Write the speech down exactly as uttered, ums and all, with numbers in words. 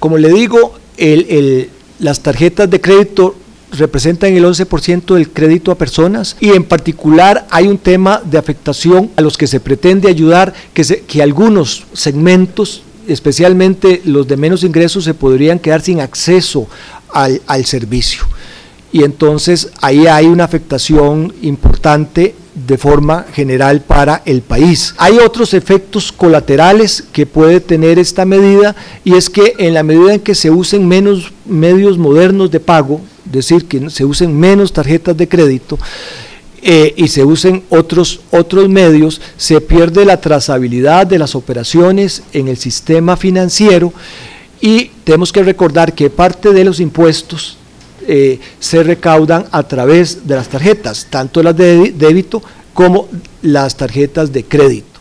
como le digo, el, el, las tarjetas de crédito representan el once por ciento del crédito a personas y en particular hay un tema de afectación a los que se pretende ayudar, que, se, que algunos segmentos, especialmente los de menos ingresos, se podrían quedar sin acceso al, al servicio. Y entonces ahí hay una afectación importante de forma general para el país. Hay otros efectos colaterales que puede tener esta medida, y es que en la medida en que se usen menos medios modernos de pago, es decir, que se usen menos tarjetas de crédito eh, y se usen otros, otros medios, se pierde la trazabilidad de las operaciones en el sistema financiero, y tenemos que recordar que parte de los impuestos Eh, se recaudan a través de las tarjetas, tanto las de débito como las tarjetas de crédito.